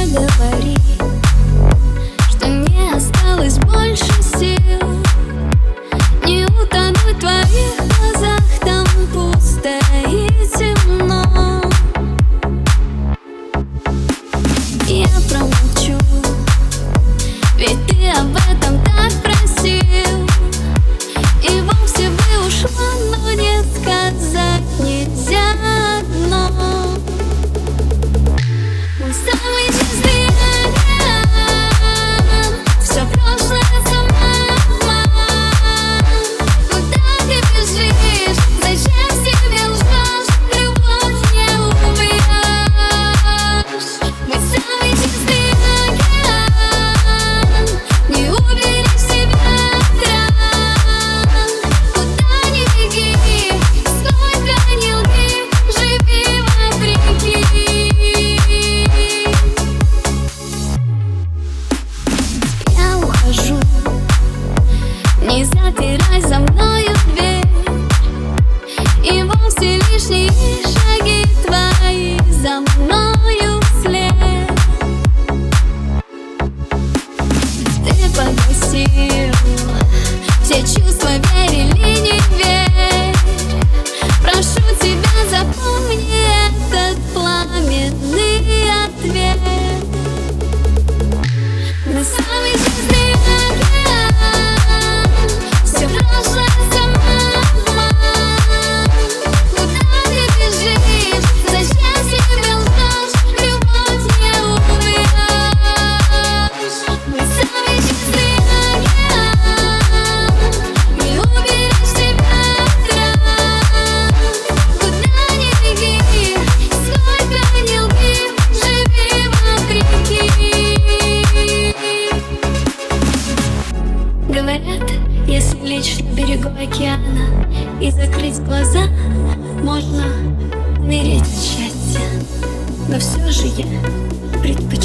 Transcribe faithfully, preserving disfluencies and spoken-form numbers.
говори, что не осталось больше сил. Не утонуть в твоих глазах, там пусто и темно. Я промолчу, ведь ты об этом так просил. И вовсе бы ушла, но не сказать нельзя одно. Мой самый чистый океан, все прошлое сама. Куда ты бежишь? Зачем себе лжешь? Любовь не убьешь. Мой самый чистый океан, не убери в себя тран. Куда ни беги, сколько ни лги, живи вопреки. Я ухожу, не запирай за мною дверь. И вовсе лишние шаги твои за мною вслед. Ты погасил все чувства, верь или не верь. Прошу тебя, запомни этот пламенный ответ. Мы самый чистый океан, все прошлое сама. Куда ты бежишь? Зачем себе лжешь? Любовь не убьешь. Мы самый чистый океан, не убери в себя тран. Куда ни беги, сколько ни лги, живи вопреки. Говорят, если лечь на берегу океана и закрыть глаза, можно умереть от счастья. Но все же я предпочитаю